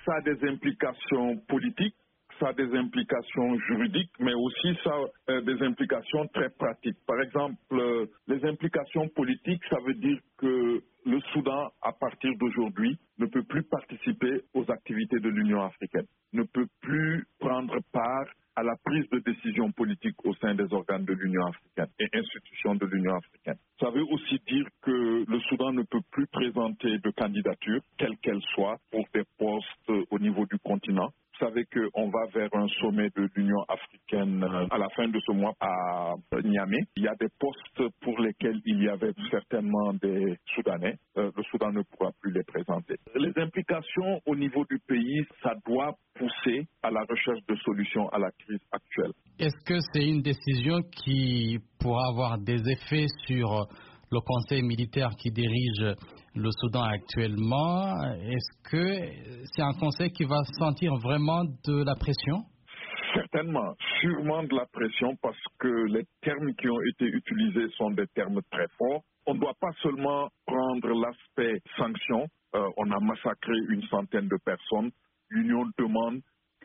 ça a des implications politiques, ça a des implications juridiques, mais aussi ça a des implications très pratiques. Par exemple, les implications politiques, ça veut dire que le Soudan, à partir d'aujourd'hui, ne peut plus participer aux activités de l'Union africaine, ne peut plus prendre part à la prise de décision politique au sein des organes de l'Union africaine et institutions de l'Union africaine. Ça veut aussi dire que le Soudan ne peut plus présenter de candidature, quelle qu'elle soit, pour des postes au niveau du continent. Vous savez qu'on va vers un sommet de l'Union africaine à la fin de ce mois à Niamey. Il y a des postes pour lesquels il y avait certainement des Soudanais. Le Soudan ne pourra plus les présenter. Les implications au niveau du pays, ça doit pousser à la recherche de solutions à la crise actuelle. Est-ce que c'est une décision qui pourra avoir des effets sur le conseil militaire qui dirige le Soudan actuellement? Est-ce que c'est un conseil qui va sentir vraiment de la pression? Certainement, sûrement de la pression parce que les termes qui ont été utilisés sont des termes très forts. On ne doit pas seulement prendre l'aspect sanction. On a massacré une centaine de personnes. L'Union demande,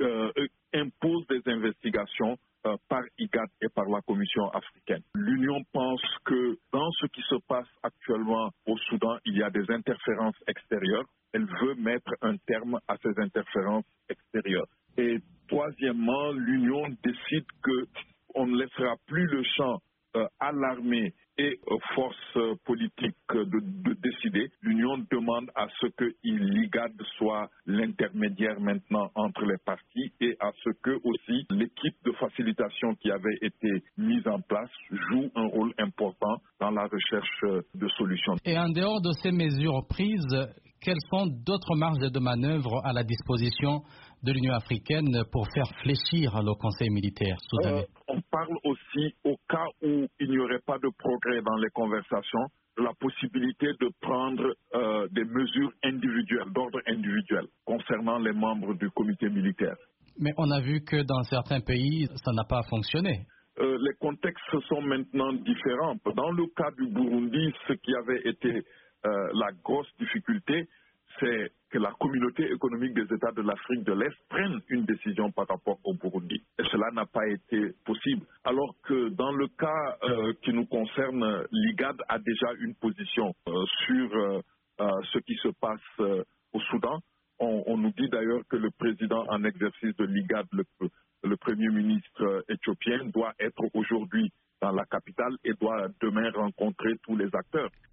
impose des investigations par IGAD et par la Commission africaine. L'Union pense que dans ce qui se passe actuellement au Soudan, il y a des interférences extérieures. Elle veut mettre un terme à ces interférences extérieures. Et troisièmement, l'Union décide qu'on ne laissera plus le champ à l'armée et aux forces politiques de décider. L'Union demande à ce que l'IGAD soit l'intermédiaire maintenant entre les parties et à ce que aussi l'équipe de facilitation qui avait été mise en place joue un rôle important dans la recherche de solutions. Et en dehors de ces mesures prises, quelles sont d'autres marges de manœuvre à la disposition de l'Union africaine pour faire fléchir le Conseil militaire soudanais? On parle aussi, au cas où il n'y aurait pas de progrès dans les conversations, de la possibilité de prendre des mesures individuelles, d'ordre individuel, concernant les membres du comité militaire. Mais on a vu que dans certains pays, ça n'a pas fonctionné. Les contextes sont maintenant différents. Dans le cas du Burundi, ce qui avait été la grosse difficulté, c'est que la communauté économique des États de l'Afrique de l'Est prenne une décision par rapport au Burundi. Et cela n'a pas été possible. Alors que dans le cas qui nous concerne, l'IGAD a déjà une position sur ce qui se passe au Soudan. On nous dit d'ailleurs que le président en exercice de l'IGAD, le Premier ministre éthiopien, doit être aujourd'hui dans la capitale et doit demain rencontrer tous les acteurs.